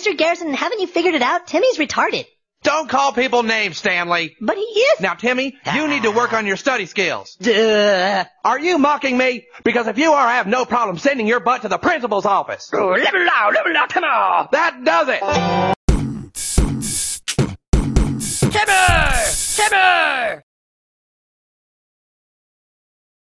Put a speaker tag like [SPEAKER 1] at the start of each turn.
[SPEAKER 1] Mr. Garrison, haven't you figured it out? Timmy's retarded.
[SPEAKER 2] Don't call people names, Stanley.
[SPEAKER 1] But he is.
[SPEAKER 2] Now, Timmy, you need to work on your study skills.
[SPEAKER 1] Duh.
[SPEAKER 2] Are you mocking me? Because if you are, I have no problem sending your butt to the principal's office. That does it.
[SPEAKER 3] Timmy! Timmy!